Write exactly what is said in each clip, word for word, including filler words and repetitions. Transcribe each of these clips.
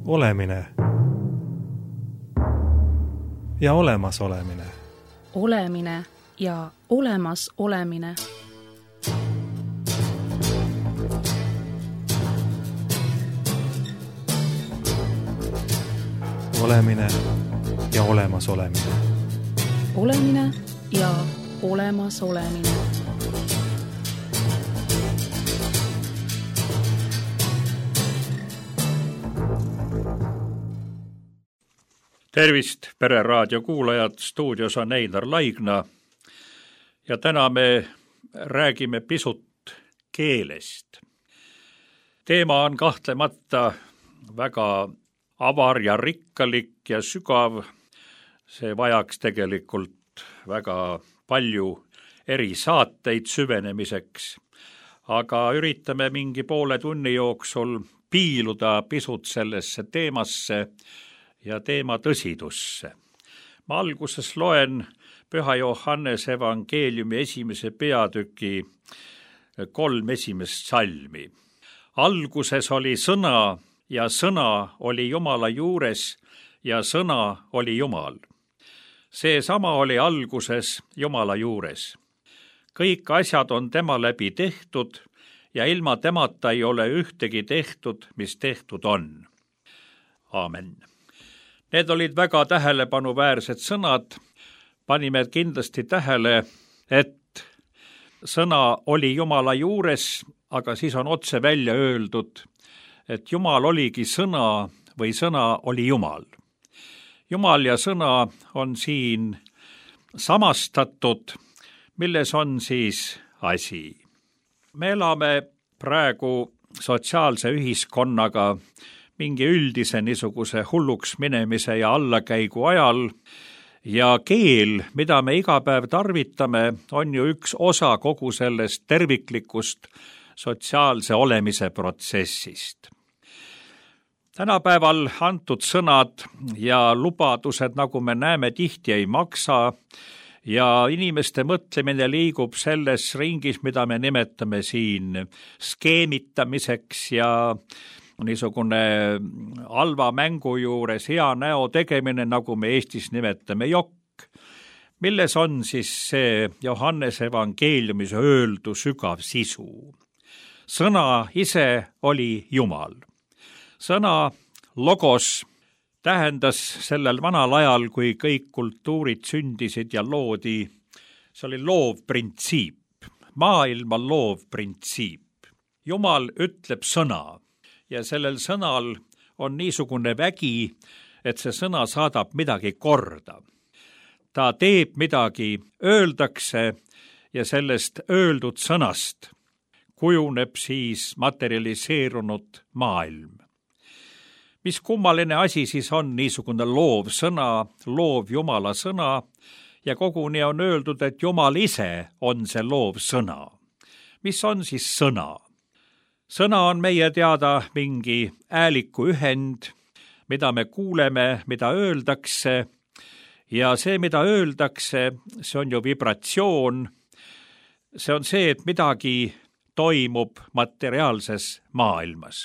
Olemine ja olemas olemine. Olemine ja olemas olemine. Olemine ja olemas olemine. Olemine ja olemas olemine. Tervist, Pereraadio kuulajad, stuudios on Einar Laigna ja täna me räägime pisut keelest. Teema on kahtlemata väga avar ja rikkalik ja sügav. See vajaks tegelikult väga palju eri saateid süvenemiseks, aga üritame mingi poole tunni jooksul piiluda pisut sellesse teemasse ja teema tõsidusse. Ma alguses loen Püha Johannese evangeeliumi esimese peatüki kolm esimest salmi. Alguses oli sõna ja sõna oli Jumala juures ja sõna oli Jumal. Seesama oli alguses Jumala juures. Kõik asjad on tema läbi tehtud ja ilma temata ei ole ühtegi tehtud, mis tehtud on. Aamen. Need olid väga tähelepanuväärsed sõnad. Panime kindlasti tähele, et sõna oli Jumala juures, aga siis on otse välja öeldud, et Jumal oligi sõna või sõna oli Jumal. Jumal ja sõna on siin samastatud, milles on siis asi. Me elame praegu sotsiaalse ühiskonnaga mingi üldise niisuguse hulluks minemise ja allakäigu ajal ja keel, mida me iga päev tarvitame, on ju üks osa kogu sellest terviklikust sotsiaalse olemise protsessist. Tänapäeval antud sõnad ja lubadused, nagu me näeme, tihti ei maksa ja inimeste mõtlemine liigub selles ringis, mida me nimetame siin skeemitamiseks ja niisugune halva mängu juures hea näo tegemine, nagu me Eestis nimetame jokk. Milles on siis see Johannese evangeeliumis öeldu sügav sisu? Sõna ise oli Jumal. Sõna logos tähendas sellel vanal ajal, kui kõik kultuurid sündisid ja loodi, see oli loov printsiip, maailma loov printsiip. Jumal ütleb sõna. Ja sellel sõnal on niisugune vägi, et see sõna saadab midagi korda. Ta teeb midagi, öeldakse ja sellest öeldud sõnast kujuneb siis materialiseerunud maailm. Mis kummaline asi siis on niisugune loov sõna, loov Jumala sõna ja koguni on öeldud, et Jumal ise on see loov sõna. Mis on siis sõna? Sõna on meie teada mingi ääliku ühend, mida me kuuleme, mida öeldakse ja see, mida öeldakse, see on ju vibratsioon. See on see, et midagi toimub materiaalses maailmas.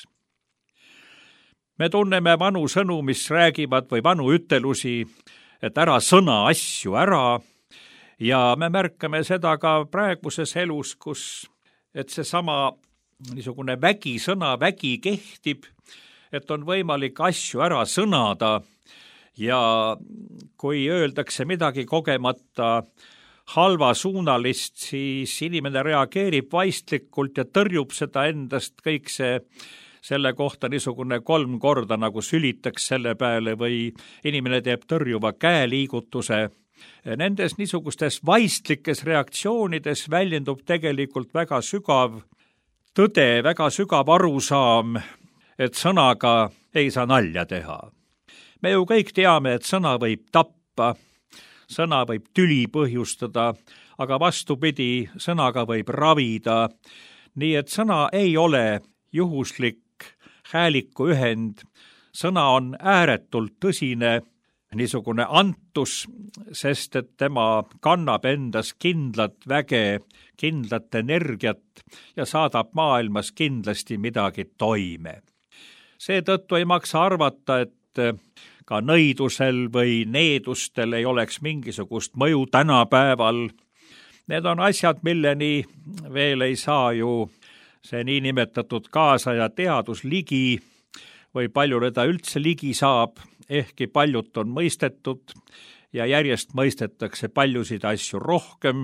Me tunneme vanu sõnu, mis räägivad või vanu ütelusi, et ära sõna asju ära ja me märkame seda ka praeguses elus, kus et seesama niisugune vägi, sõna vägi kehtib, et on võimalik asju ära sõnada ja kui öeldakse midagi kogemata halvasuunalist, siis inimene reageerib vaistlikult ja tõrjub seda endast kõik see, selle kohta niisugune kolm korda nagu sülitaks selle peale või inimene teeb tõrjuva käeliigutuse. Nendes niisugustes vaistlikes reaktsioonides väljendub tegelikult väga sügav tõde, väga sügav arusaam, et sõnaga ei saa nalja teha. Me ju kõik teame, et sõna võib tappa, sõna võib tüli põhjustada, aga vastupidi, sõnaga võib ravida. Nii et sõna ei ole juhuslik hääliku ühend, sõna on ääretult tõsine niisugune antus, sest et tema kannab endas kindlat väge, kindlat energiat ja saadab maailmas kindlasti midagi toime. Seetõttu ei maksa arvata, et ka nõidusel või needustel ei oleks mingisugust mõju tänapäeval. Need on asjad, milleni veel ei saa ju see niinimetatud kaasaja teadus ligi või paljule ta üldse ligi saab, ehkki paljut on mõistetud ja järjest mõistetakse paljusid asju rohkem,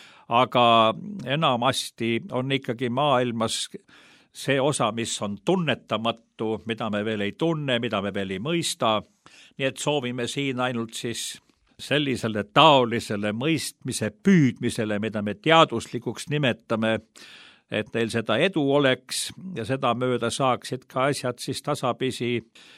aga enamasti on ikkagi maailmas see osa, mis on tunnetamatu, mida me veel ei tunne, mida me veel ei mõista, nii et soovime siin ainult siis sellisele taolisele mõistmise püüdmisele, mida me teaduslikuks nimetame, et neil seda edu oleks ja seda mööda saaksid ka asjad siis tasapisi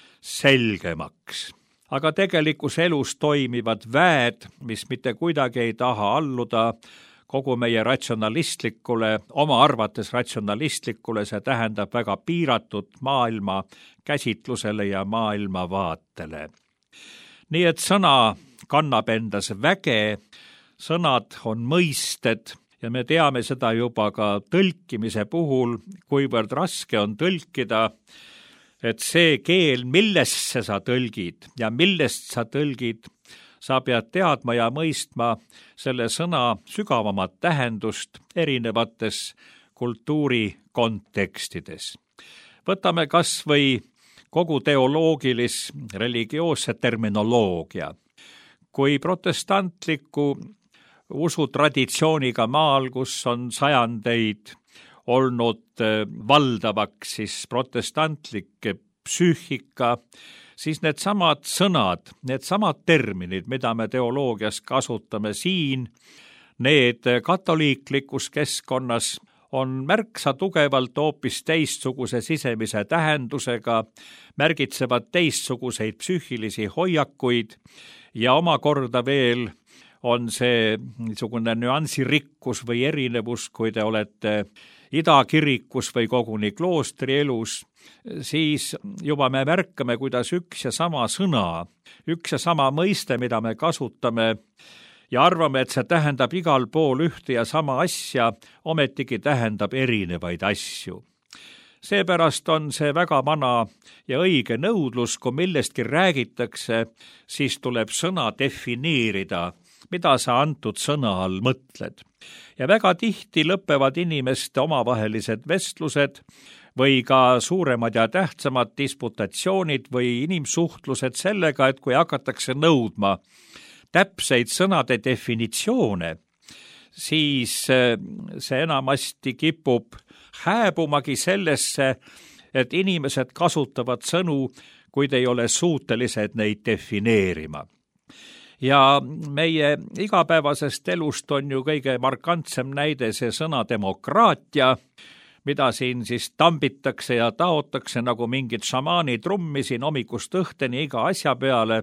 selgemaks. Aga tegelikus elus toimivad väed, mis mitte kuidagi ei taha alluda kogu meie ratsionalistlikule, oma arvates ratsionalistlikule, see tähendab väga piiratud maailma käsitlusele ja maailma vaatele. Nii et sõna kannab endas väge, sõnad on mõisted ja me teame seda juba ka tõlkimise puhul, kuivõrd raske on tõlkida, et see keel, millesse sa tõlgid ja millest sa tõlgid, sa pead teadma ja mõistma selle sõna sügavamat tähendust erinevates kultuuri kontekstides. Võtame kas või kogu teoloogilis religioosse terminoloogia. Kui protestantliku usutraditsiooniga maal, kus on sajandeid olnud valdavaks siis protestantlik psüühika, siis need samad sõnad, need samad terminid, mida me teoloogias kasutame siin, need katoliiklikus keskkonnas on märksa tugevalt hoopis teistsuguse sisemise tähendusega, märgitsevad teistsuguseid psüühilisi hoiakuid ja omakorda veel on see niisugune nüansirikkus või erinevus, kui te olete idakirikus või koguni kloostri elus, siis juba me märkame, kuidas üks ja sama sõna, üks ja sama mõiste, mida me kasutame ja arvame, et see tähendab igal pool ühte ja sama asja, ometigi tähendab erinevaid asju. Seepärast on see väga vana ja õige nõudlus, kui millestki räägitakse, siis tuleb sõna defineerida, mida sa antud sõna all mõtled. Ja väga tihti lõpevad inimeste omavahelised vestlused või ka suuremad ja tähtsamad disputatsioonid või inimsuhtlused sellega, et kui hakatakse nõudma täpseid sõnade definitsioone, siis see enamasti kipub hääbumagi sellesse, et inimesed kasutavad sõnu, kuid ei ole suutelised neid defineerima. Ja meie igapäevasest elust on ju kõige markantsem näide see sõna demokraatia, mida siin siis tambitakse ja taotakse nagu mingid šamaani trummi siin hommikust õhteni iga asja peale.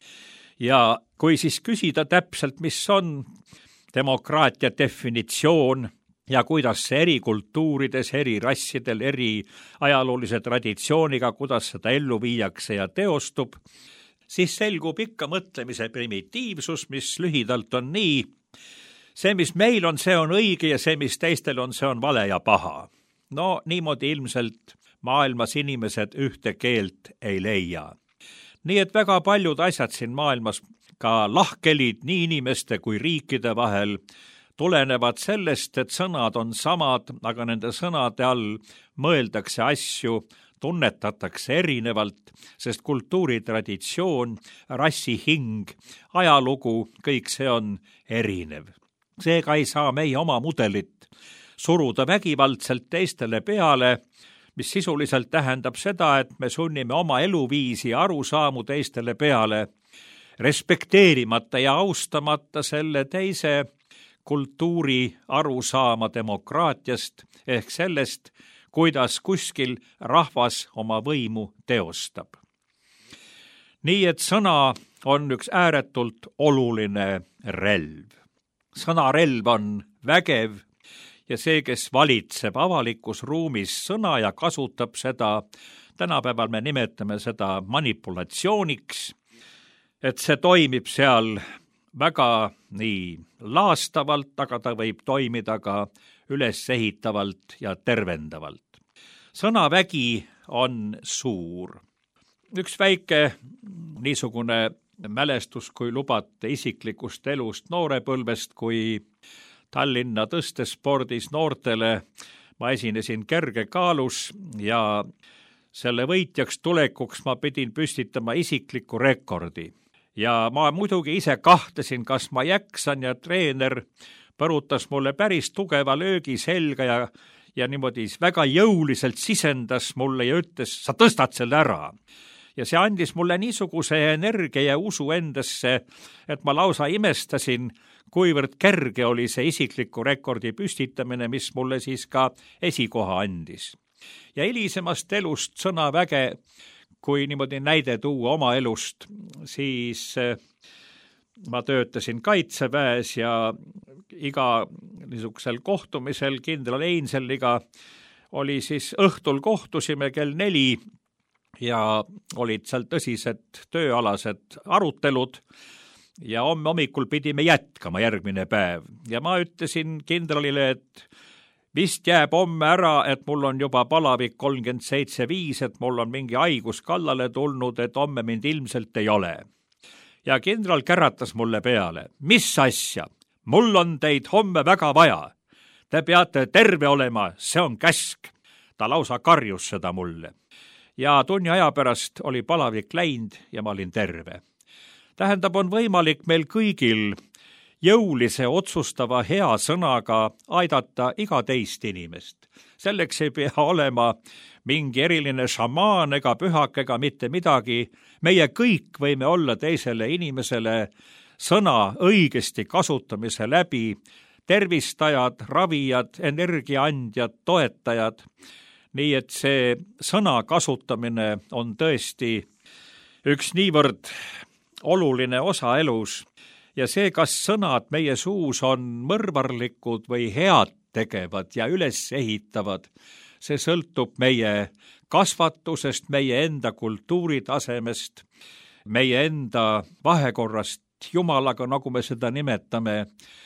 Ja kui siis küsida täpselt, mis on demokraatia definitsioon ja kuidas see eri kultuurides, eri rassidel, eri ajaloolise traditsiooniga, kuidas seda ellu viiakse ja teostub, siis selgub ikka mõtlemise primitiivsus, mis lühidalt on nii. See, mis meil on, see on õige ja see, mis teistel on, see on vale ja paha. No niimoodi ilmselt maailmas inimesed ühte keelt ei leia. Nii et väga paljud asjad siin maailmas, ka lahkelid nii inimeste kui riikide vahel, tulenevad sellest, et sõnad on samad, aga nende sõnade all mõeldakse asju, tunnetatakse erinevalt, sest kultuuritraditsioon, rassihing, ajalugu, kõik see on erinev. Seega ei saa meie oma mudelit suruda vägivaldselt teistele peale, mis sisuliselt tähendab seda, et me sunnime oma eluviisi ja arusaamu teistele peale, respekteerimata ja austamata selle teise kultuuri arusaama demokraatiast ehk sellest, kuidas kuskil rahvas oma võimu teostab. Nii et sõna on üks ääretult oluline relv. Sõnarelv on vägev ja see, kes valitseb avalikus ruumis sõna ja kasutab seda, tänapäeval me nimetame seda manipulatsiooniks, et see toimib seal väga nii laastavalt, aga ta võib toimida ka ülesehitavalt ja tervendavalt. Sõnavägi on suur. Üks väike niisugune mälestus, kui lubate, isiklikust elust noorepõlvest, kui Tallinna tõstespordis noortele ma esinesin kergekaalus ja selle võitjaks tulekuks ma pidin püstitama isikliku rekordi. Ja ma muidugi ise kahtlesin, kas ma jaksan, ja treener põrutas mulle päris tugeva löögi selga ja, ja niimoodi väga jõuliselt sisendas mulle ja ütles, sa tõstad selle ära. Ja see andis mulle niisuguse energia ja usu endasse, et ma lausa imestasin, kuivõrd kerge oli see isikliku rekordi püstitamine, mis mulle siis ka esikoha andis. Ja hilisemast elust sõnaväge, kui niimoodi näide tuua oma elust, siis ma töötasin Kaitseväes ja iga niisugusel kohtumisel kindral Einselliga oli siis õhtul kohtusime kell neli ja olid seal tõsised tööalased arutelud ja homme hommikul pidime jätkama järgmine päev. Ja ma ütlesin kindralile, et vist jääb homme ära, et mul on juba palavik kolmkümmend seitse viis, et mul on mingi haigus kallale tulnud, et homme mind ilmselt ei ole. Ja kindral käratas mulle peale, mis asja, mul on teid homme väga vaja. Te peate terve olema, see on käsk. Ta lausa karjus seda mulle. Ja tunni aja pärast oli palavik läinud ja ma olin terve. Tähendab, on võimalik meil kõigil jõulise otsustava hea sõnaga aidata iga teist inimest. Selleks ei pea olema mingi eriline šamaan ega pühak ega mitte midagi. Meie kõik võime olla teisele inimesele sõna õigesti kasutamise läbi tervistajad, ravijad, energiaandjad, toetajad. Nii et see sõna kasutamine on tõesti üks niivõrd oluline osa elus ja see, kas sõnad meie suus on mõrvarlikud või head tegevad ja üles ehitavad, see sõltub meie kasvatusest, meie enda kultuuritasemest, meie enda vahekorrast Jumalaga, nagu me seda nimetame,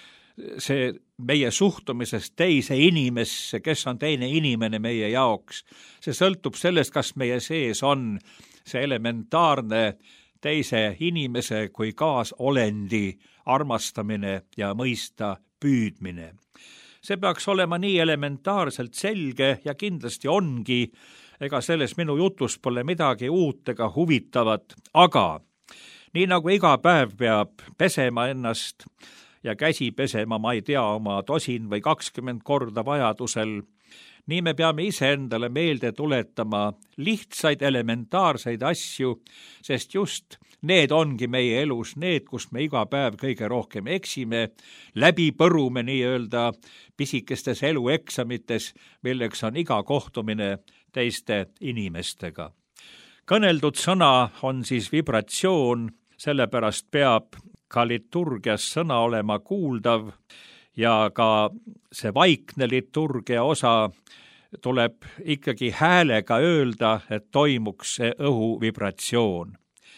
see meie suhtumisest teise inimesse, kes on teine inimene meie jaoks. See sõltub sellest, kas meie sees on see elementaarne teise inimese kui kaasolendi armastamine ja mõista püüdmine. See peaks olema nii elementaarselt selge ja kindlasti ongi, ega selles minu jutus pole midagi uut ega huvitavat, aga nii nagu iga päev peab pesema ennast ja käsi pesema, ma ei tea, oma tosin või kakskümmend korda vajadusel, nii me peame iseendale meelde tuletama lihtsaid elementaarseid asju, sest just need ongi meie elus need, kus me iga päev kõige rohkem eksime, läbi põrume nii-öelda pisikestes elueksamites, milleks on iga kohtumine teiste inimestega. Kõneldud sõna on siis vibratsioon, sellepärast peab ka liturgias sõna olema kuuldav ja ka see vaikne liturgia osa tuleb ikkagi häälega öelda, et toimuks see õhu vibratsioon,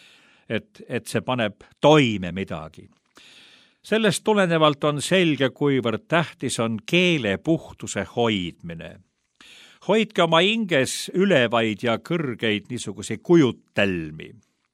et, et see paneb toime midagi. Sellest tulenevalt on selge, kuivõrd tähtis on keele puhtuse hoidmine. Hoidke oma hinges ülevaid ja kõrgeid niisuguseid kujutelmi.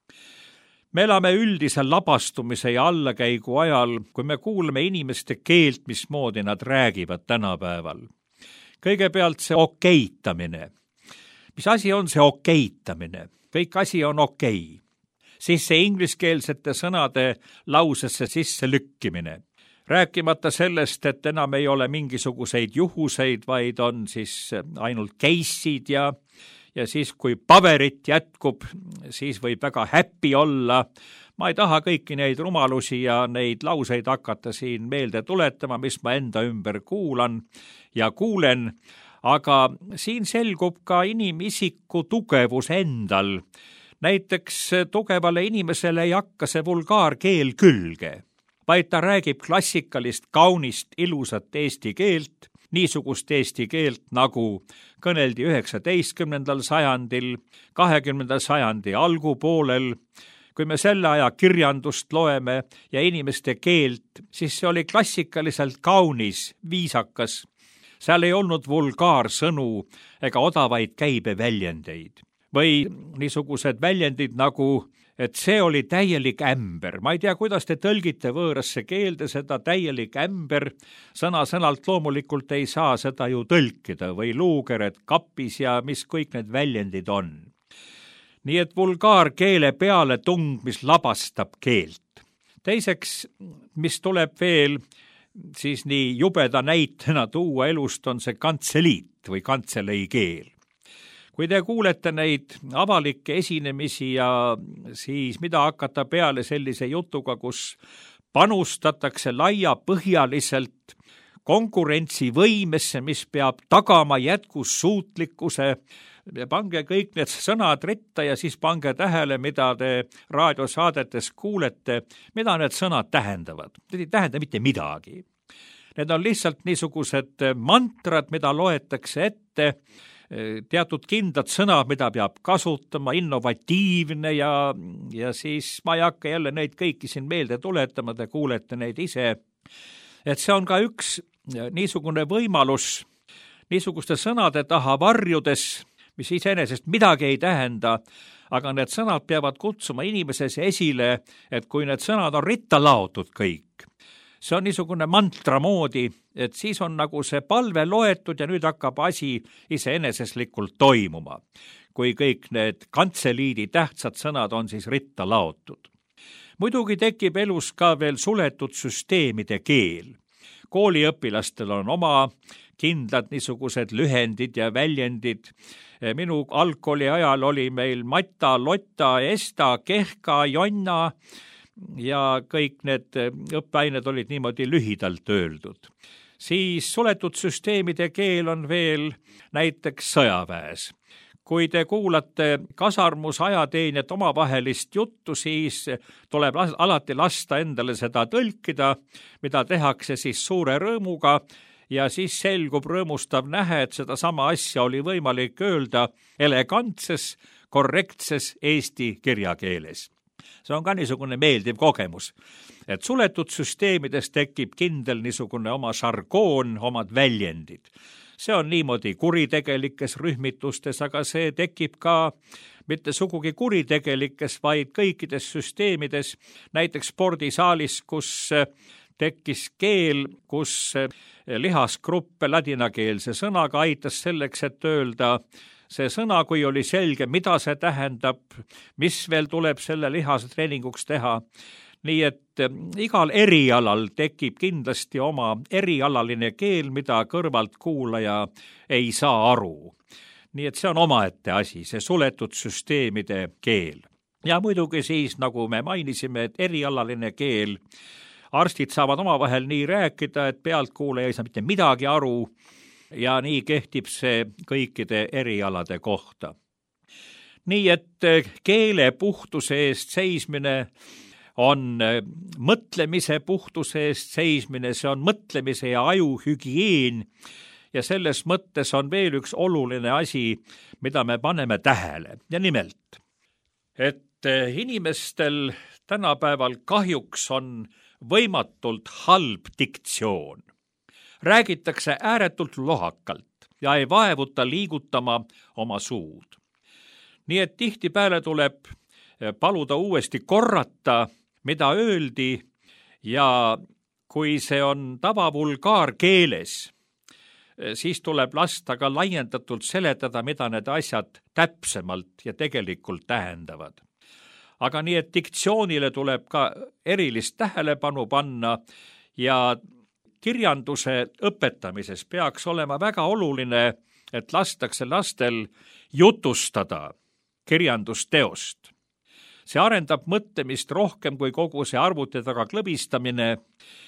Me elame üldise labastumise ja allakäigu ajal, kui me kuuleme inimeste keelt, mismoodi nad räägivad tänapäeval. Kõigepealt see okeitamine. Mis asi on see okeitamine? Kõik asi on okei. Siis see ingliskeelsete sõnade lausesse sisse lükkimine. Rääkimata sellest, et enam ei ole mingisuguseid juhuseid, vaid on siis ainult case'id ja Ja siis, kui paberit jätkub, siis võib väga happy olla. Ma ei taha kõiki neid rumalusi ja neid lauseid hakata siin meelde tuletama, mis ma enda ümber kuulan ja kuulen, aga siin selgub ka inimisiku tugevus endal. Näiteks tugevale inimesele ei hakka see vulgaarkeel külge, vaid ta räägib klassikalist, kaunist, ilusat eesti keelt, niisugust eesti keelt, nagu kõneldi üheksateistkümnendal sajandil, kahekümnendal sajandi algupoolel. Kui me selle aja kirjandust loeme ja inimeste keelt, siis see oli klassikaliselt kaunis, viisakas. seal ei olnud vulgaarsõnu ega odavaid käibeväljendeid või niisugused väljendid nagu, et see oli täielik ämber. Ma ei tea, kuidas te tõlgite võõrasse keelde seda täielik ämber. Sõna-sõnalt loomulikult ei saa seda ju tõlkida või luugered kapis ja mis kõik need väljendid on. Nii et vulgaarkeele peale tung, mis labastab keelt. Teiseks, mis tuleb veel siis nii jubeda näitena tuua elust, on see kantseliit või kantselei keel. Kui te kuulete neid avalikke esinemisi ja siis mida hakata peale sellise jutuga, kus panustatakse laiapõhjaliselt konkurentsivõimesse, mis peab tagama jätkussuutlikkuse, pange kõik need sõnad ritta ja siis pange tähele, mida te raadiosaadetes kuulete, mida need sõnad tähendavad. Need ei tähenda mitte midagi. Need on lihtsalt niisugused mantrad, mida loetakse ette, teatud kindlad sõnad, mida peab kasutama, innovatiivne ja, ja siis ma ei hakka jälle neid kõiki siin meelde tuletama, te kuulete neid ise. Et see on ka üks niisugune võimalus niisuguste sõnade taha varjudes, mis iseenesest midagi ei tähenda, aga need sõnad peavad kutsuma inimeses esile, et kui need sõnad on ritta laotud kõik, see on niisugune mantra moodi, et siis on nagu see palve loetud ja nüüd hakkab asi iseeneseslikult toimuma, kui kõik need kantseliidi tähtsad sõnad on siis ritta laotud. Muidugi tekib elus ka veel suletud süsteemide keel. Kooliõpilastel on oma kindlad niisugused lühendid ja väljendid. Minu algkooli ajal oli meil Mata, Lotta, Esta, Kehka, Jonna ja kõik need õppeained olid niimoodi lühidalt öeldud. Siis suletud süsteemide keel on veel näiteks sõjaväes. Kui te kuulate kasarmus ajateenijat omavahelist juttu, siis tuleb alati lasta endale seda tõlkida, mida tehakse siis suure rõõmuga ja siis selgub rõõmustav nähe, et seda sama asja oli võimalik öelda elegantses, korrektses eesti kirjakeeles. See on ka niisugune meeldiv kogemus, et suletud süsteemides tekib kindel niisugune oma žargoon, omad väljendid. See on niimoodi kuritegelikes rühmitustes, aga see tekib ka mitte sugugi kuritegelikes, vaid kõikides süsteemides, näiteks spordisaalis, kus tekkis keel, kus lihasgruppe ladinakeelse sõnaga aitas selleks, et öelda see sõna, kui oli selge, mida see tähendab, mis veel tuleb selle lihase treeninguks teha. Nii et igal erialal tekib kindlasti oma erialaline keel, mida kõrvalt kuulaja ei saa aru. Nii et see on omaette asi, see suletud süsteemide keel. Ja muidugi siis, nagu me mainisime, et erialaline keel, arstid saavad omavahel nii rääkida, et pealtkuulaja ei saa mitte midagi aru, ja nii kehtib see kõikide erialade kohta. Nii et keele puhtuse eest seismine on mõtlemise puhtuse eest seismine, see on mõtlemise ja aju hügieen ja selles mõttes on veel üks oluline asi, mida me paneme tähele. Ja nimelt, et inimestel tänapäeval kahjuks on võimatult halb diktsioon. Räägitakse ääretult lohakalt ja ei vaevuta liigutama oma suud. Nii et tihtipeale tuleb paluda uuesti korrata, mida öeldi ja kui see on tavavulgaarkeeles, siis tuleb lasta ka laiendatult seletada, mida need asjad täpsemalt ja tegelikult tähendavad. Aga nii, et diktsioonile tuleb ka erilist tähelepanu panna ja kirjanduse õpetamises peaks olema väga oluline, et lastakse lastel jutustada kirjandusteost. See arendab mõtlemist rohkem kui kogu see arvuti taga klõbistamine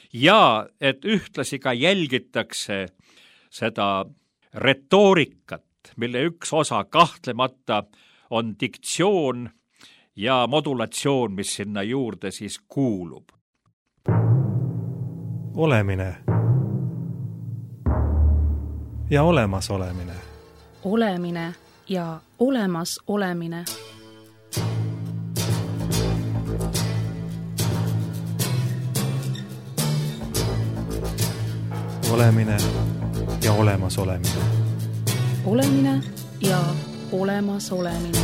ja et ühtlasi ka jälgitakse seda retoorikat, mille üks osa kahtlemata on diktsioon ja modulatsioon, mis sinna juurde siis kuulub. Olemine ja olemas olemine. Olemine ja olemas olemine. Olemine ja olemasolemine. Olemine ja olemasolemine.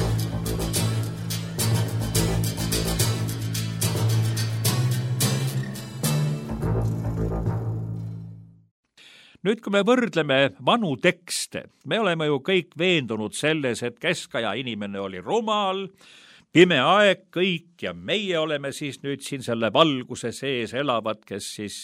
Nüüd, kui me võrdleme vanu tekste, me oleme ju kõik veendunud selles, et keskaja inimene oli rumal, pime aeg kõik ja meie oleme siis nüüd siin selle valguse sees elavad, kes siis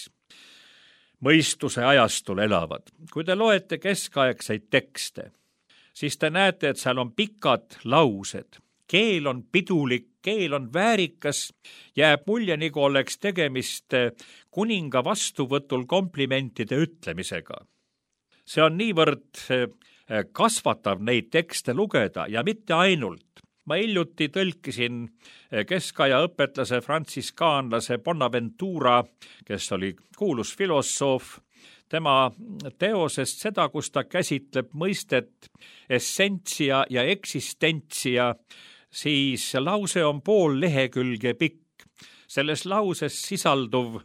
mõistuse ajastul elavad. Kui te loete keskaegseid tekste, siis te näete, et seal on pikad laused. Keel on pidulik, keel on väärikas, jääb mulje, nagu oleks tegemist kuninga vastuvõtul komplimentide ütlemisega. See on niivõrd kasvatav neid tekste lugeda ja mitte ainult. Ma hiljuti tõlkisin keskaja õpetlase frantsiskaanlase Bonaventura, kes oli kuulus filosoof, tema teosest seda, kus ta käsitleb mõistet essentsia ja eksistentsia, siis lause on pool lehekülge pikk. Selles lauses sisalduv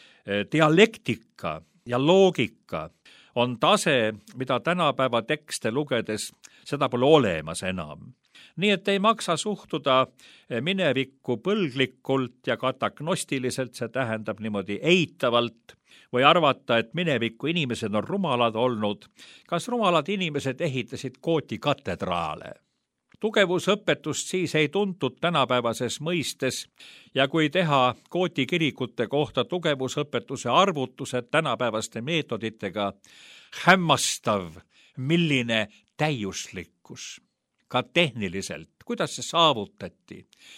dialektika ja loogika on tase, mida tänapäeva tekste lugedes seda pole olemas enam. Nii et ei maksa suhtuda minevikku põlglikult ja katagnostiliselt, see tähendab niimoodi eitavalt, või arvata, et minevikku inimesed on rumalad olnud. Kas rumalad inimesed ehitasid Kooti katedraale? Tugevusõpetust siis ei tuntud tänapäevases mõistes ja kui teha Kooti kirikute kohta tugevusõpetuse arvutused tänapäevaste meetoditega, hämmastav, milline täiuslikkus. Ka tehniliselt, kuidas see saavutati,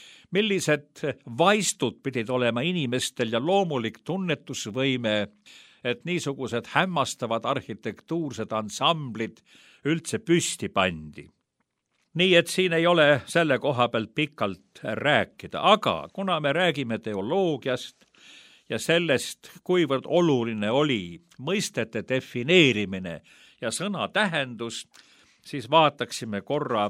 millised vaistud pidid olema inimestel ja loomulik tunnetusvõime, et niisugused hämmastavad arhitektuursed ansamblid üldse püsti pandi. Nii et siin ei ole selle koha pealt pikalt rääkida, aga kuna me räägime teoloogiast ja sellest, kuivõrd oluline oli mõistete defineerimine ja sõna tähendus, siis vaataksime korra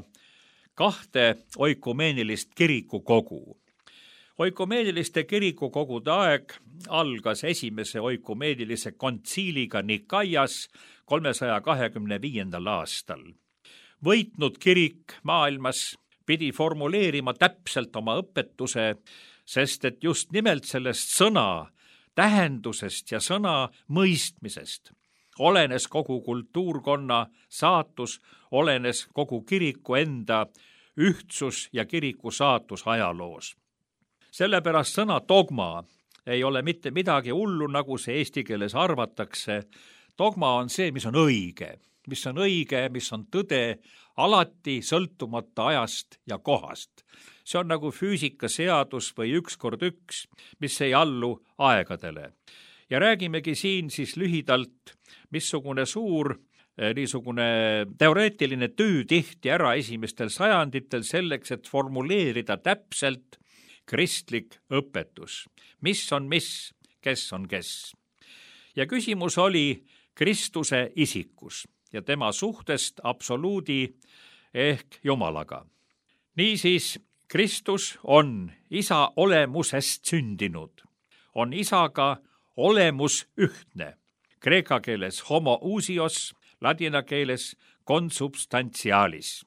kahte oikumeenilist kirikukogu. Oikumeeniliste kirikukogude aeg algas esimese oikumeenilise kontsiiliga Nikaias kolmesaja kahekümne viiendal aastal. Võitnud kirik maailmas pidi formuleerima täpselt oma õpetuse, sest et just nimelt sellest sõna tähendusest ja sõna mõistmisest olenes kogu kultuurkonna saatus, olenes kogu kiriku enda ühtsus ja kiriku saatus ajaloos. Sellepärast sõna dogma ei ole mitte midagi hullu, nagu see eesti keeles arvatakse. Dogma on see, mis on õige, mis on õige, mis on tõde, alati sõltumata ajast ja kohast. See on nagu füüsikaseadus või üks kord üks, mis ei allu aegadele. Ja räägimegi siin siis lühidalt, missugune suur niisugune teoreetiline töö tehti ära esimestel sajanditel selleks, et formuleerida täpselt kristlik õpetus. Mis on mis, kes on kes. Ja küsimus oli Kristuse isikus ja tema suhtest absoluudi ehk Jumalaga. Niisiis, Kristus on isa olemusest sündinud, on isaga olemus ühtne, kreeka keeles homoousios, ladina keeles consubstantialis.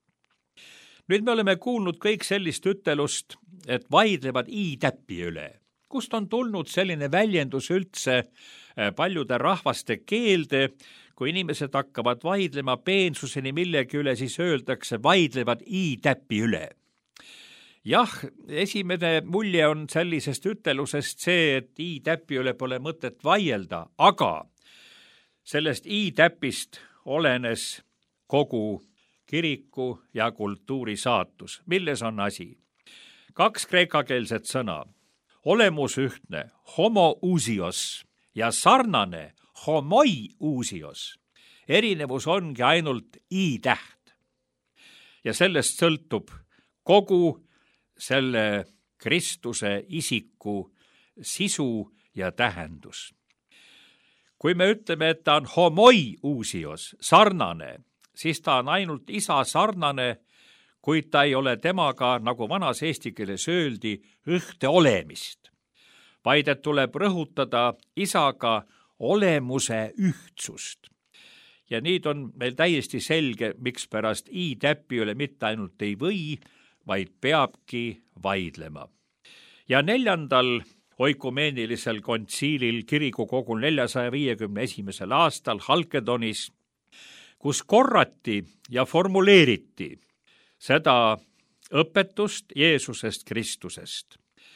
Nüüd me oleme kuulnud kõik sellist ütelust, et vaidlevad i-täpi üle. Kust on tulnud selline väljendus üldse paljude rahvaste keelde, kui inimesed hakkavad vaidlema peensuseni millegi üle, siis öeldakse vaidlevad i-täpi üle. Jah, esimene mulje on sellisest ütelusest see, et i-täpi üle pole mõtet vaielda, aga sellest i-täpist olenes kogu kiriku ja kultuuri saatus. Milles on asi? Kaks kreekakeelset sõna. Olemus ühtne, homoousios ja sarnane homoiousios. Erinevus ongi ainult i-täht. Ja sellest sõltub kogu selle Kristuse isiku sisu ja tähendus. Kui me ütleme, et ta on homoiousios, sarnane, siis ta on ainult isa sarnane, kuid ta ei ole temaga, nagu vanas eesti keeles öeldi, ühte olemist, vaid et tuleb rõhutada isaga olemuse ühtsust. ja nüüd on meil täiesti selge, miks pärast i-täppi üle mitte ainult ei või, vaid peabki vaidlema. Ja neljandal oikumeenilisel kontsiilil kirikukogul neljasaja viiekümne esimesel aastal Halkedonis, kus korrati ja formuleeriti seda õpetust Jeesusest Kristusest.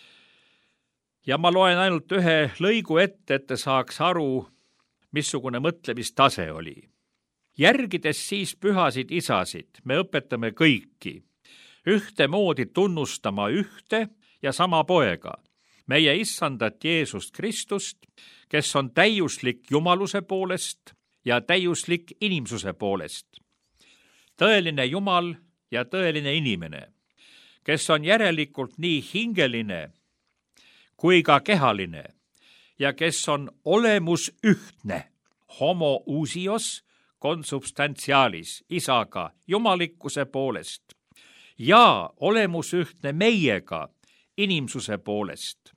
Ja ma loen ainult ühe lõigu ette, et te saaks aru, missugune mõtlemistase oli. Järgides siis pühasid isasid, me õpetame kõiki, ühtemoodi tunnustama ühte ja sama poega, meie issandat Jeesust Kristust, kes on täiuslik jumaluse poolest ja täiuslik inimsuse poolest. Tõeline Jumal ja tõeline inimene, kes on järelikult nii hingeline kui ka kehaline ja kes on olemus ühtne, homo uusios consubstantialis, isaga jumalikkuse poolest ja olemus ühtne meiega inimsuse poolest.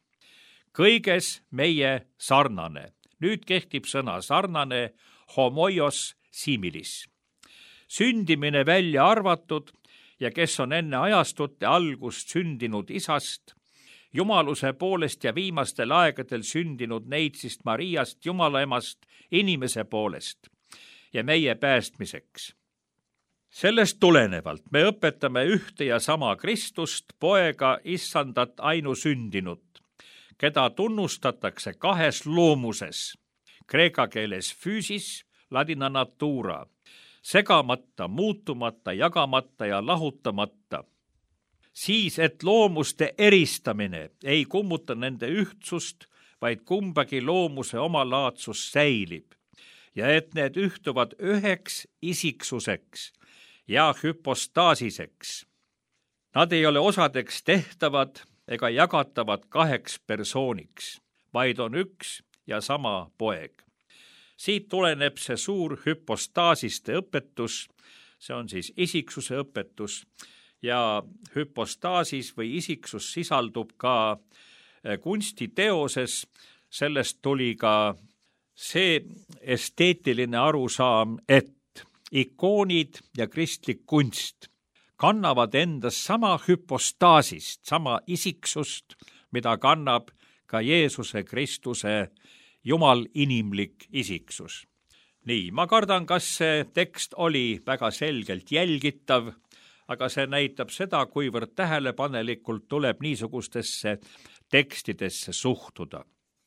Kõiges meie sarnane. Nüüd kehtib sõna sarnane homoios similis. Sündimine välja arvatud ja kes on enne ajastute algust sündinud isast, jumaluse poolest ja viimastel aegadel sündinud neitsist Mariast, Jumala emast, inimese poolest ja meie päästmiseks. Sellest tulenevalt me õpetame ühte ja sama Kristust, poega issandat ainusündinut, keda tunnustatakse kahes loomuses, kreeka keeles füüsis, ladina natura, segamata, muutumata, jagamata ja lahutamata. Siis, et loomuste eristamine ei kummuta nende ühtsust, vaid kumbagi loomuse omalaadsus säilib ja et need ühtuvad üheks isiksuseks ja hüpostaasiseks. Nad ei ole osadeks tehtavad ega jagatavad kaheks persooniks, vaid on üks ja sama poeg. Siit tuleneb see suur hüpostaasiste õpetus, see on siis isiksuse õpetus, ja hüpostaasis või isiksus sisaldub ka kunstiteoses, sellest tuli ka see esteetiline arusaam, et ikoonid ja kristlik kunst kannavad endas sama hüpostaasist, sama isiksust, mida kannab ka Jeesuse Kristuse Jumal inimlik isiksus. Nii, ma kardan, kas see tekst oli väga selgelt jälgitav, aga see näitab seda, kuivõrd tähelepanelikult tuleb niisugustesse tekstidesse suhtuda.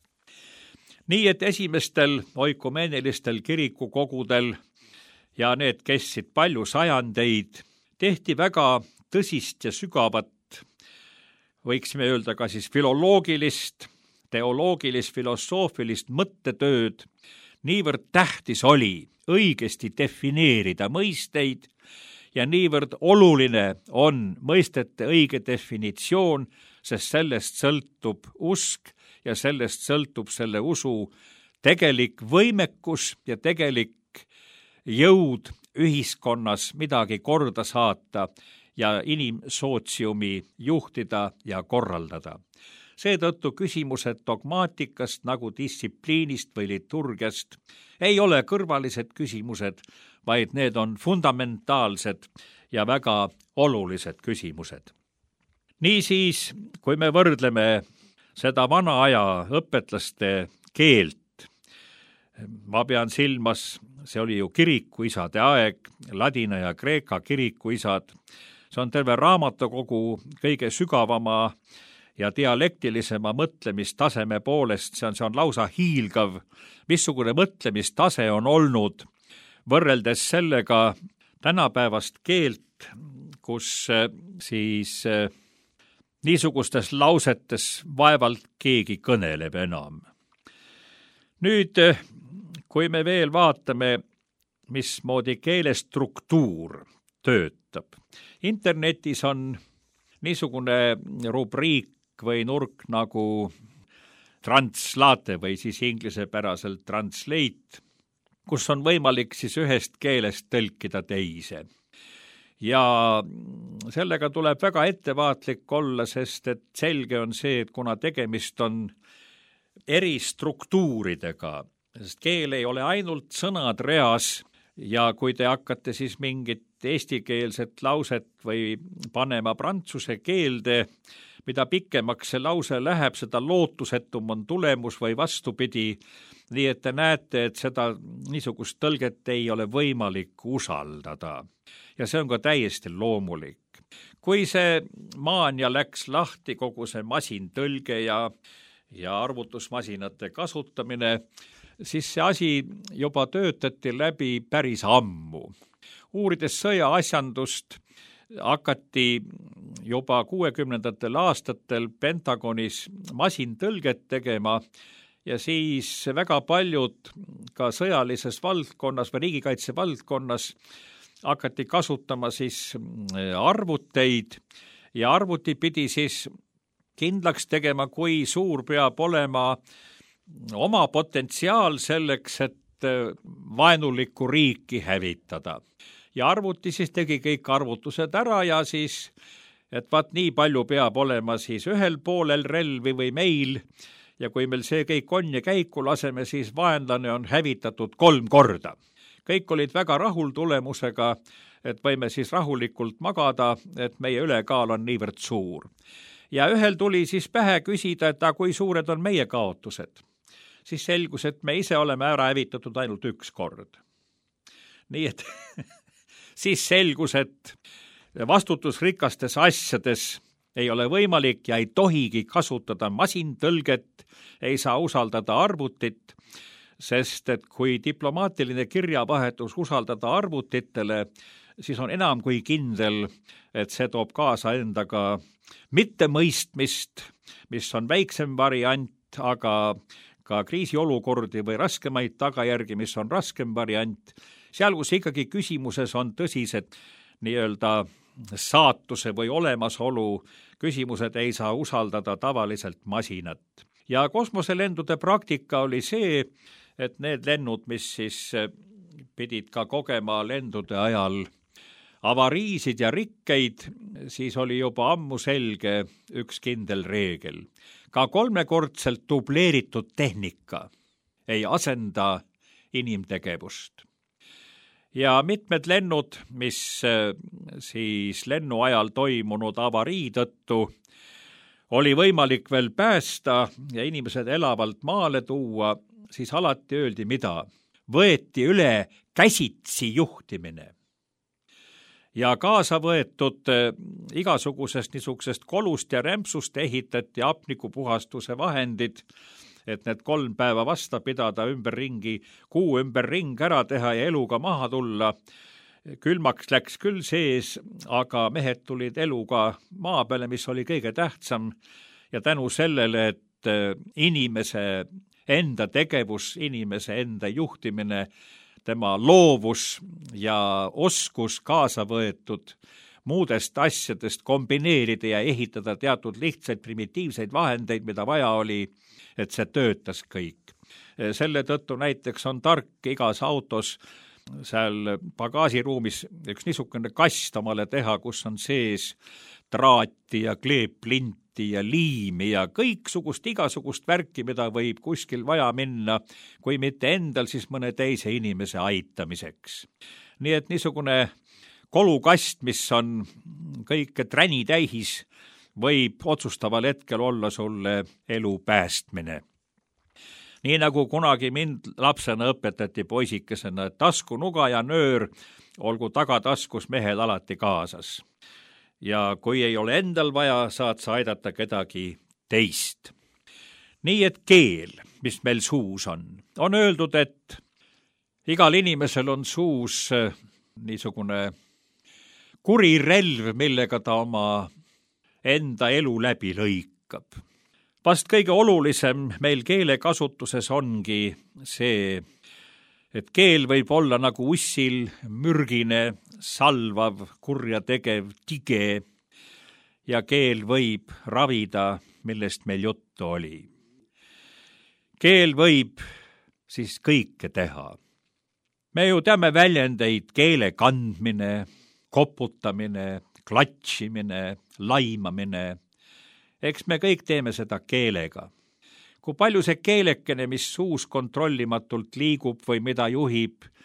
Nii et esimestel oikumeenelistel kirikukogudel ja need kestsid palju sajandeid, tehti väga tõsist ja sügavat, võiksime öelda ka siis filoloogilist, teoloogilist, filosoofilist mõttetööd. Niivõrd tähtis oli õigesti defineerida mõisteid ja niivõrd oluline on mõistete õige definitsioon, sest sellest sõltub usk ja sellest sõltub selle usu tegelik võimekus ja tegelik jõud ühiskonnas midagi korda saata ja inimsootsiumi juhtida ja korraldada. Seetõttu küsimused dogmaatikast nagu distsipliinist või liturgiast ei ole kõrvalised küsimused, vaid need on fundamentaalsed ja väga olulised küsimused. Niisiis, kui me võrdleme seda vana aja õpetlaste keelt, ma pean silmas, see oli ju kirikuisade aeg, ladina ja kreeka kirikuisad, see on terve raamatukogu kõige sügavama ja dialektilisema mõtlemistaseme poolest, see on, see on lausa hiilgav, missugune mõtlemistase on olnud võrreldes sellega tänapäevast keelt, kus siis niisugustes lausetes vaevalt keegi kõneleb enam. Nüüd, kui me veel vaatame, mismoodi keelestruktuur töötab. Internetis on niisugune rubriik või nurk nagu translate või siis inglisepäraselt translate, kus on võimalik siis ühest keelest tõlkida teise. Ja sellega tuleb väga ettevaatlik olla, sest et selge on see, et kuna tegemist on eri struktuuridega, sest keel ei ole ainult sõnad reas ja kui te hakkate siis mingit eestikeelset lauset või panema prantsuse keelde, mida pikemaks see lause läheb, seda lootusetum on tulemus või vastupidi, nii et te näete, et seda niisugust tõlget ei ole võimalik usaldada. Ja see on ka täiesti loomulik. Kui see maania läks lahti, kogu see masintõlge ja, ja arvutusmasinate kasutamine, siis see asi juba töötati läbi päris ammu. Uurides sõja asjandust, hakati juba kuuekümnendatel aastatel Pentagonis masintõlget tegema ja siis väga paljud ka sõjalises valdkonnas või riigikaitse valdkonnas hakati kasutama siis arvuteid ja arvuti pidi siis kindlaks tegema, kui suur peab olema oma potentsiaal selleks, et vaenulikku riiki hävitada. Ja arvuti siis tegi kõik arvutused ära ja siis, et vaat nii palju peab olema siis ühel poolel relvi või meil ja kui meil see kõik on ja käiku laseme, siis vaenlane on hävitatud kolm korda. Kõik olid väga rahul tulemusega, et võime siis rahulikult magada, et meie ülekaal on niivõrd suur. Ja ühel tuli siis pähe küsida, et kui suured on meie kaotused. Siis selgus, et me ise oleme ära hävitatud ainult üks kord. Nii et siis selgus, et vastutusrikastes asjades ei ole võimalik ja ei tohigi kasutada masintõlget, ei saa usaldada arvutit, sest et kui diplomaatiline kirjavahetus usaldada arvutitele, siis on enam kui kindel, et see toob kaasa endaga mittemõistmist, mis on väiksem variant, aga ka kriisiolukordi või raskemaid tagajärgi, mis on raskem variant. Seal, kus ikkagi küsimuses on tõsised nii-öelda saatuse või olemasolu küsimused, ei saa usaldada tavaliselt masinat. Ja kosmoselendude praktika oli see, et need lennud, mis siis pidid ka kogema lendude ajal avariisid ja rikkeid, siis oli juba ammu selge üks kindel reegel. Ka kolmekordselt dubleeritud tehnika ei asenda inimtegevust. Ja mitmed lennud, mis siis lennu ajal toimunud avarii tõttu oli võimalik veel päästa ja inimesed elavalt maale tuua, siis alati öeldi mida? Võeti üle käsitsi juhtimine. Ja kaasa võetud igasugusest niisugusest kolust ja rämpsust ehitati hapnikupuhastuse vahendid, et need kolm päeva vasta pidada ümberringi, kuu ümber ring ära teha ja eluga maha tulla. Külmaks läks küll sees, aga mehed tulid eluga maa peale, mis oli kõige tähtsam ja tänu sellele, et inimese enda tegevus, inimese enda juhtimine, tema loovus ja oskus kaasa võetud muudest asjadest kombineerida ja ehitada teatud lihtsaid primitiivseid vahendeid, mida vaja oli, et see töötas kõik. Selle tõttu näiteks on tark igas autos seal pagaasiruumis üks niisugune kast omale teha, kus on sees traati ja kleeplinti ja liimi ja kõiksugust igasugust värki, mida võib kuskil vaja minna, kui mitte endal, siis mõne teise inimese aitamiseks. Nii et niisugune kolukast, mis on kõike träni täis, võib otsustaval hetkel olla sulle elu päästmine. Nii nagu kunagi mind lapsena õpetati poisikesena, et tasku, nuga ja nöör olgu tagataskus mehel alati kaasas. Ja kui ei ole endal vaja, saad sa aidata kedagi teist. Nii et keel, mis meil suus on, on öeldud, et igal inimesel on suus niisugune kuri relv, millega ta oma enda elu läbi lõikab. Vast kõige olulisem meil keelekasutuses ongi see, et keel võib olla nagu ussil mürgine, salvav, kurja tegev, tige ja keel võib ravida, millest meil juttu oli. Keel võib siis kõike teha. Me ju teame väljendeid keele kandmine, koputamine, klatšimine, laimamine. Eks me kõik teeme seda keelega. Kui palju see keelekene, mis suus kontrollimatult liigub või mida juhib,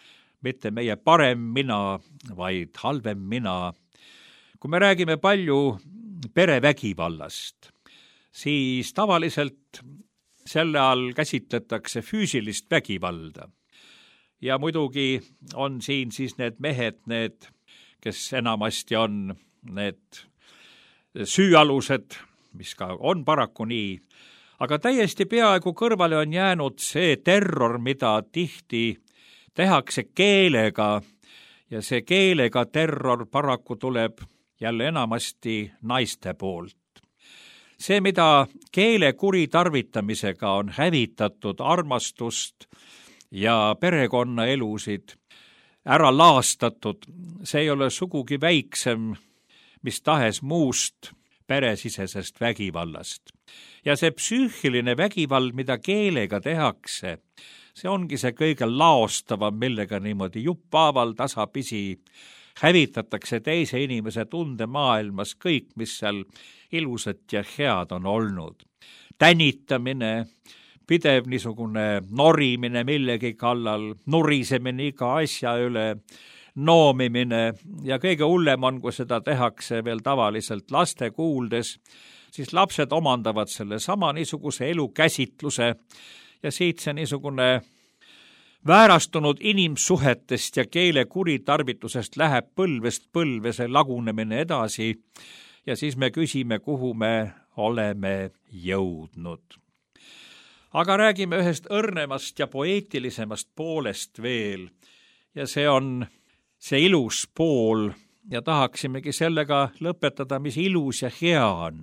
mitte meie parem mina, vaid halvem mina. Kui me räägime palju perevägivallast, siis tavaliselt selle all käsitletakse füüsilist vägivalda. Ja muidugi on siin siis need mehed, need, kes enamasti on need süüalused, mis ka on paraku nii, aga täiesti peaaegu kõrvale on jäänud see terror, mida tihti tehakse keelega ja see keelega terror paraku tuleb jälle enamasti naiste poolt. See, mida keele kuritarvitamisega on hävitatud armastust ja perekonnaelusid ära laastatud, see ei ole sugugi väiksem mis tahes muust peresisesest vägivallast. Ja see psüühiline vägivald, mida keelega tehakse, see ongi see kõige laostavam, millega niimoodi juppaaval tasapisi hävitatakse teise inimese tundemaailmas kõik, mis seal ilusat ja head on olnud. Tänitamine, pidev niisugune norimine millegi kallal, nurisemine iga asja üle, noomimine ja kõige hullem on, kui seda tehakse veel tavaliselt laste kuuldes, siis lapsed omandavad selle sama niisuguse elukäsitluse ja siit see niisugune väärastunud inimsuhetest ja keele kuritarvitusest läheb põlvest põlve see lagunemine edasi ja siis me küsime, kuhu me oleme jõudnud. Aga räägime ühest õrnemast ja poeetilisemast poolest veel ja see on see ilus pool ja tahaksimegi sellega lõpetada, mis ilus ja hea on.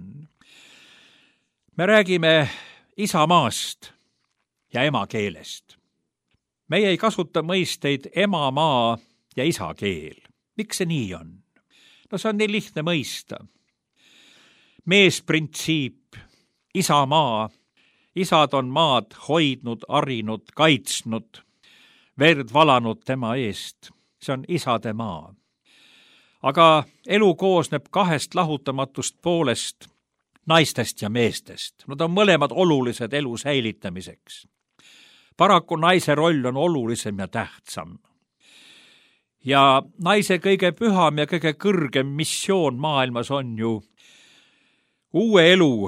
Me räägime isamaast ja emakeelest. Meie ei kasuta mõisteid emamaa ja isakeel. Miks see nii on? No see on nii lihtne mõista. Meesprintsiip, isamaa, isad on maad hoidnud, arinud, kaitsnud, verd valanud tema eest. See on isade maa. Aga elu koosneb kahest lahutamatust poolest, naistest ja meestest. Nad on mõlemad olulised elu säilitamiseks. Paraku naise roll on olulisem ja tähtsam. Ja naise kõige püham ja kõige kõrgem missioon maailmas on ju uue elu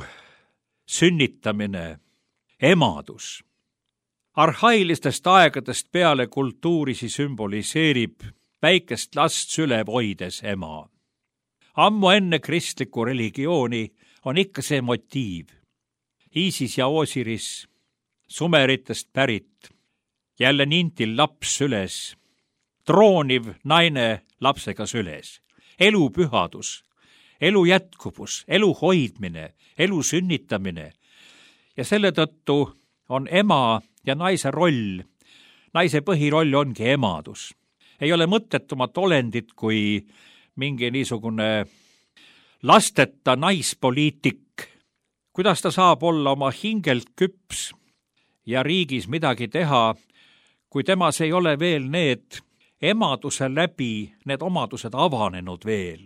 sünnitamine, emadus. Arhailistest aegadest peale kultuurisi sümboliseerib väikest last sülev hoides ema. Ammu enne kristlikku religiooni on ikka see motiiv. Iisis ja Osiris, sumeritest pärit, jälle nintil laps süles, trooniv naine lapsega süles, elu pühadus, elu jätkuvus, elu hoidmine, elu sünnitamine ja selle tõttu on ema ja naise roll, naise põhiroll ongi emadus. Ei ole mõttetumat olendit kui mingi niisugune lasteta naispoliitik. Kuidas ta saab olla oma hingelt küps ja riigis midagi teha, kui temas ei ole veel need emaduse läbi, need omadused avanenud veel.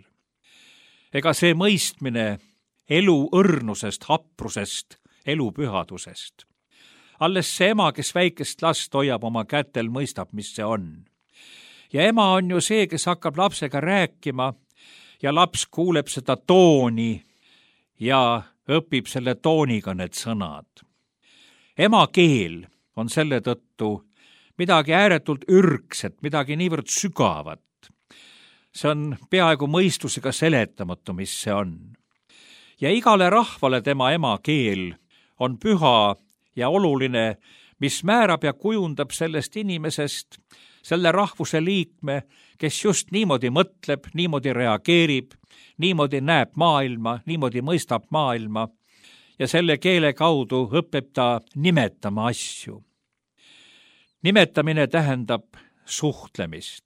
Ega see mõistmine elu õrnusest, haprusest, elu pühadusest. Alles see ema, kes väikest last hoiab oma kätel, mõistab, mis see on. Ja ema on ju see, kes hakkab lapsega rääkima ja laps kuuleb seda tooni ja õpib selle tooniga need sõnad. Ema keel on selle tõttu midagi ääretult ürgset, midagi niivõrd sügavat. See on peaaegu mõistusega seletamatu, mis see on. Ja igale rahvale tema ema keel on püha ja oluline, mis määrab ja kujundab sellest inimesest selle rahvuse liikme, kes just niimoodi mõtleb, niimoodi reageerib, niimoodi näeb maailma, niimoodi mõistab maailma ja selle keele kaudu õpib ta nimetama asju. Nimetamine tähendab suhtlemist.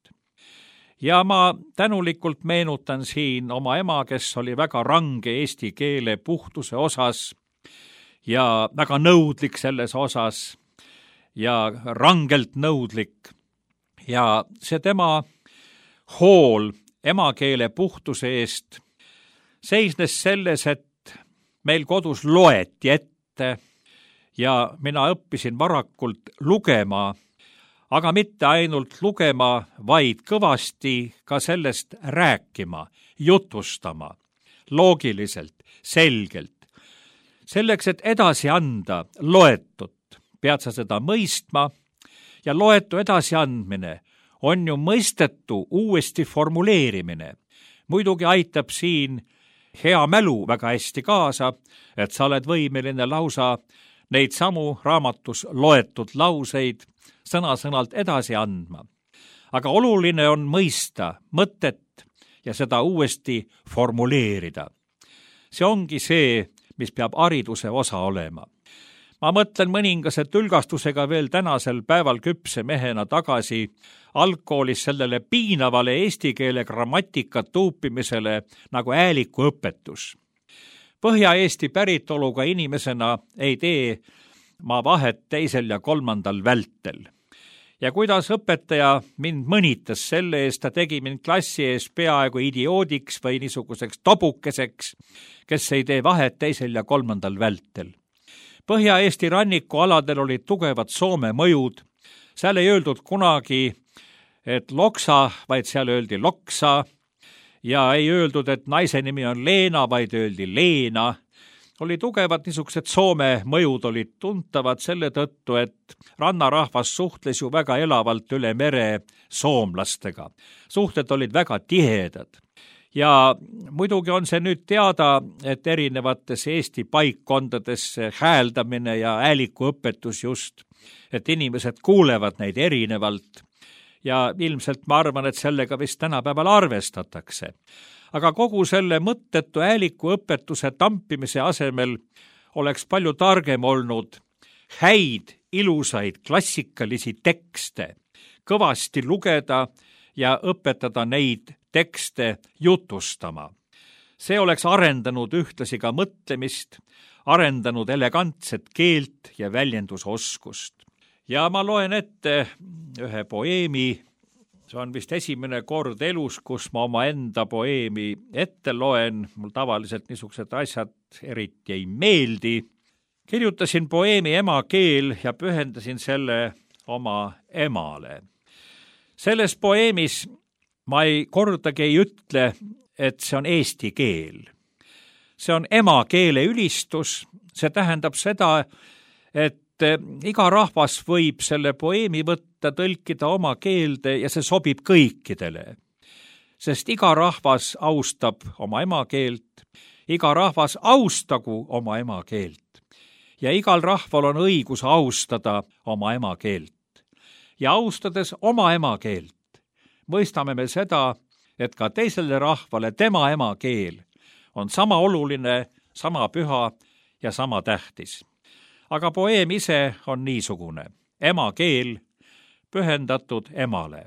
Ja ma tänulikult meenutan siin oma ema, kes oli väga range eesti keele puhtuse osas ja väga nõudlik selles osas ja rangelt nõudlik. Ja see tema hool emakeele puhtuse eest seisnes selles, et meil kodus loeti ette ja mina õppisin varakult lugema, aga mitte ainult lugema, vaid kõvasti ka sellest rääkima, jutustama, loogiliselt, selgelt. Selleks, et edasi anda loetut, pead sa seda mõistma ja loetu edasiandmine on ju mõistetu uuesti formuleerimine. Muidugi aitab siin hea mälu väga hästi kaasa, et sa oled võimeline lausa neid samu raamatus loetud lauseid sõna-sõnalt edasi andma. Aga oluline on mõista mõtet ja seda uuesti formuleerida. See ongi see, mis peab hariduse osa olema. Ma mõtlen mõningase tülgastusega veel tänasel päeval küpse mehena tagasi algkoolis sellele piinavale eesti keele grammatika tuupimisele nagu ääliku õpetus. Põhja-Eesti päritoluga inimesena ei tee ma vahet teisel ja kolmandal vältel. Ja kuidas õpetaja mind mõnitas selle eest, ta tegi mind klassi ees peaaegu idioodiks või niisuguseks tobukeseks, kes ei tee vahet teisel ja kolmandal vältel. Põhja-Eesti rannikualadel olid tugevad Soome mõjud. Seal ei öeldud kunagi, et loksa, vaid seal öeldi loksa ja ei öeldud, et naise nimi on Leena, vaid öeldi Leena. Oli tugevad niisugused Soome mõjud olid tuntavad selle tõttu, et rannarahvas suhtles ju väga elavalt üle mere soomlastega. Suhted olid väga tihedad. Ja muidugi on see nüüd teada, et erinevates Eesti paikkondades hääldamine ja ääliku õpetus just, et inimesed kuulevad neid erinevalt. Ja ilmselt ma arvan, et sellega vist tänapäeval arvestatakse. Aga kogu selle mõttetu ääliku õpetuse tampimise asemel oleks palju targem olnud häid, ilusaid, klassikalisi tekste kõvasti lugeda ja õpetada neid tekste jutustama. See oleks arendanud ühtlasi ka mõtlemist, arendanud elegantset keelt ja väljendusoskust. Ja ma loen ette ühe poeemi. See on vist esimene kord elus, kus ma oma enda poeemi ette loen. Mul tavaliselt niisugused asjad eriti ei meeldi. Kirjutasin poeemi emakeel ja pühendasin selle oma emale. Selles poeemis ma ei kordagi ei ütle, et see on eesti keel. See on emakeele ülistus. See tähendab seda, et iga rahvas võib selle poeemi võtta, tõlkida oma keelde ja see sobib kõikidele. Sest iga rahvas austab oma emakeelt, iga rahvas austagu oma emakeelt. Ja igal rahval on õigus austada oma emakeelt. Ja austades oma emakeelt, mõistame me seda, et ka teisele rahvale tema emakeel on sama oluline, sama püha ja sama tähtis. Aga poeem ise on niisugune. Emakeel pühendatud emale.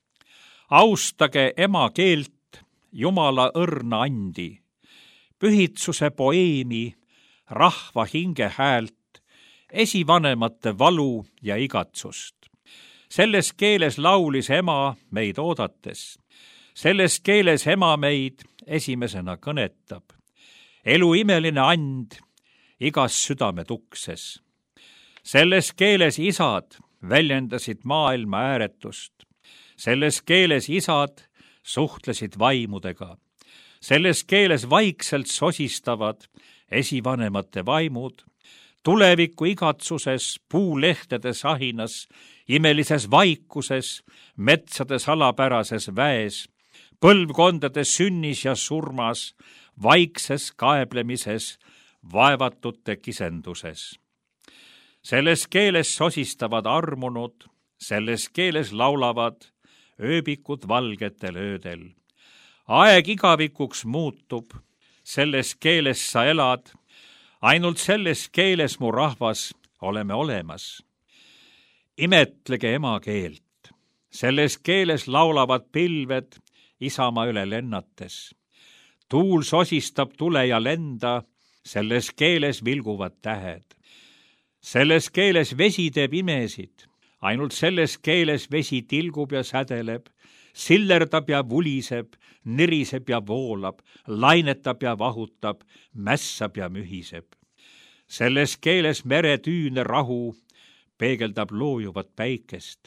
Austage emakeelt, Jumala õrna andi, pühitsuse poeemi, rahva hinge häält, esivanemate valu ja igatsust. Selles keeles laulis ema meid oodates. Selles keeles ema meid esimesena kõnetab. Elu imeline and igas südame tukses. Selles keeles isad väljendasid maailma ääretust. Selles keeles isad suhtlesid vaimudega. Selles keeles vaikselt sosistavad esivanemate vaimud, tuleviku igatsuses, puulehtede sahinas, imelises vaikuses, metsade salapärases väes, põlvkondade sünnis ja surmas, vaikses kaeblemises, vaevatute kisenduses. Selles keeles sosistavad armunud, selles keeles laulavad ööbikud valgetel öödel. Aeg igavikuks muutub, selles keeles sa elad, ainult selles keeles, mu rahvas, oleme olemas. Imetlege emakeelt, selles keeles laulavad pilved isamaa üle lennates. Tuul sosistab tule ja lenda, selles keeles vilguvad tähed. Selles keeles vesi teeb imesid, ainult selles keeles vesi tilgub ja sädeleb, sillerdab ja vuliseb, niriseb ja voolab, lainetab ja vahutab, mässab ja mühiseb. Selles keeles meretüüne rahu peegeldab loojuvat päikest.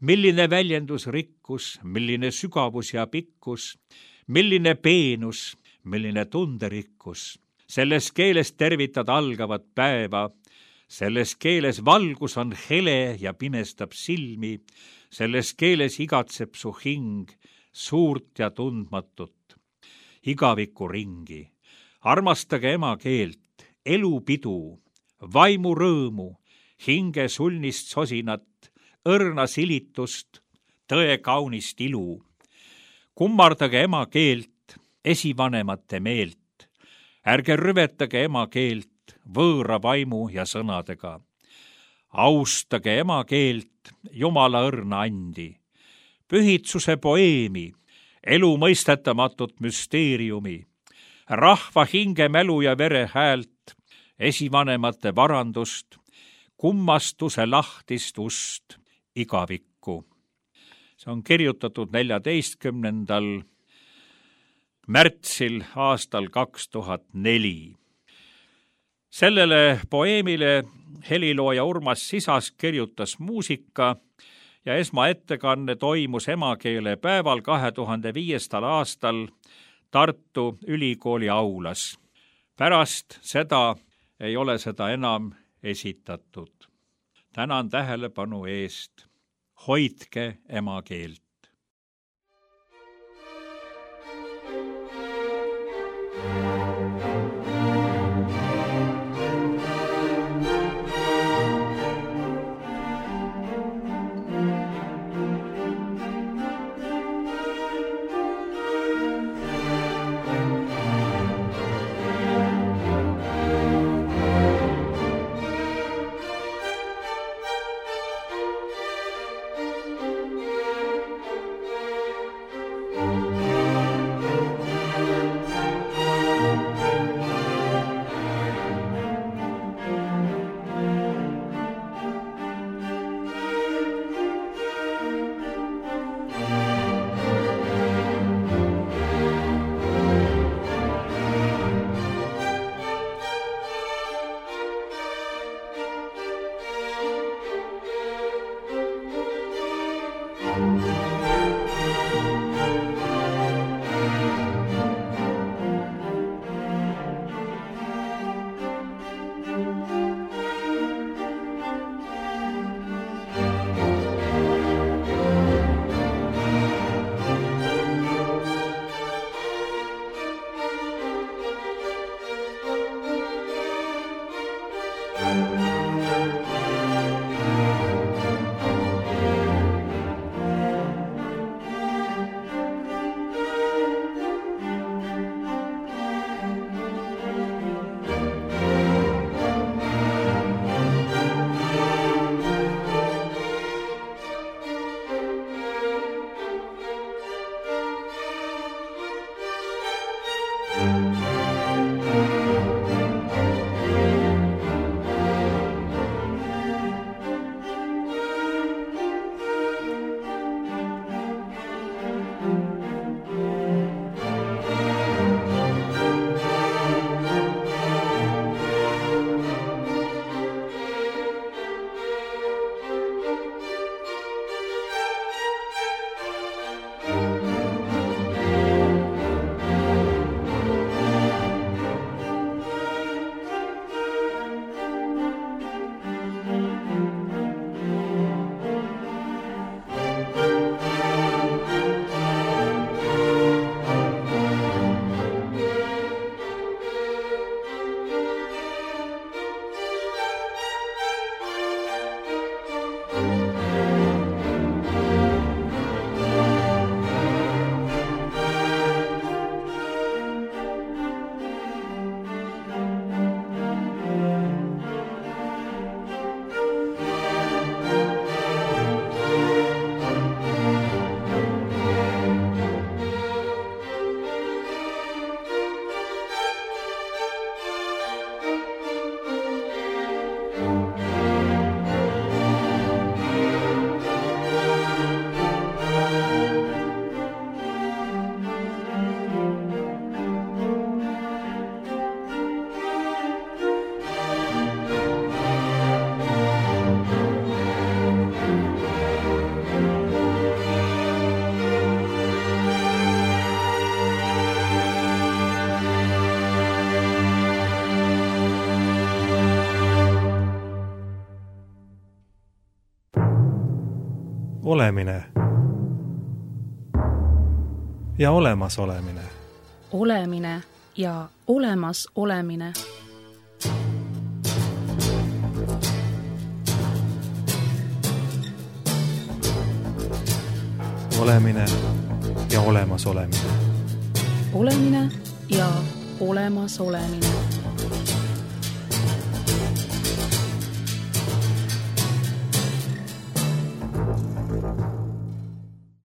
milline väljendusrikkus, milline sügavus ja pikkus, milline peenus, milline tunderikkus. Selles keeles tervitad algavat päeva, selles keeles valgus on hele ja pimestab silmi, selles keeles igatseb su hing suurt ja tundmatut, igaviku ringi. Armastage emakeelt, elupidu, vaimu rõõmu, hinge sulnist sosinat, õrna silitust, tõe kaunist ilu. Kummardage emakeelt, esivanemate meelt. Ärge rüvetage emakeelt võõra vaimu ja sõnadega. Austage emakeelt, Jumala õrna andi. Pühitsuse poeemi, elu mõistetamatut müsteeriumi, rahva hinge mälu ja vere häält, esivanemate varandust, kummastuse lahtist ust, igavikku. See on kirjutatud neljateistkümnendal märtsil aastal kaks tuhat neli. Sellele poeemile helilooja Urmas Sisas kirjutas muusika ja esmaettekanne toimus emakeele päeval kahe tuhande viiendal aastal Tartu Ülikooli aulas. Pärast seda ei ole seda enam esitatud. Tänan tähelepanu eest. Hoidke emakeelt. Olemine ja olemas olemine. Olemine ja olemas olemine. Olemine ja olemas olemine. Olemine ja olemas olemine.